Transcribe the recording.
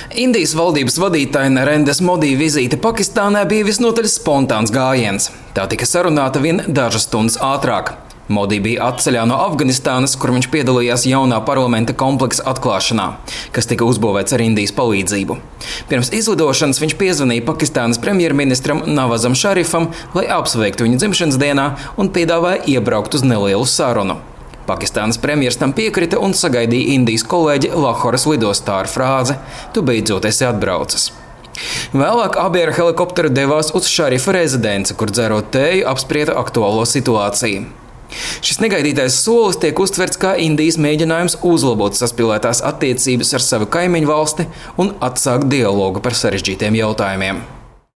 Indijas valdības vadītāja Narendas Modī vizīte Pakistānā bija visnotaļ spontāns gājiens. Tā tika sarunāta vien dažas stundas ātrāk. Modī bija atceļā no Afganistānas, kur viņš piedalījās jaunā parlamenta kompleksa atklāšanā, kas tika uzbūvēts ar Indijas palīdzību. Pirms izlidošanas viņš piezvanīja Pakistānas premjerministram Nawazam Šarifam, lai apsveiktu viņu dzimšanas dienā un piedāvāja iebraukt uz nelielu sarunu. Pakistānas premjers tam piekrita un sagaidīja Indijas kolēģi Lahoras lidostā ar frāzi: "Tu beidzot esi atbraucis." Vēlāk abi ar helikopteru devās uz Šarifa rezidenci, kur dzerot tēju apsprieda aktuālo situāciju. Šis negaidītais solis tiek uztverts kā Indijas mēģinājums uzlabot saspīlētās attiecības ar savu kaimiņu valsti un atsākt dialogu par sarežģītiem jautājumiem.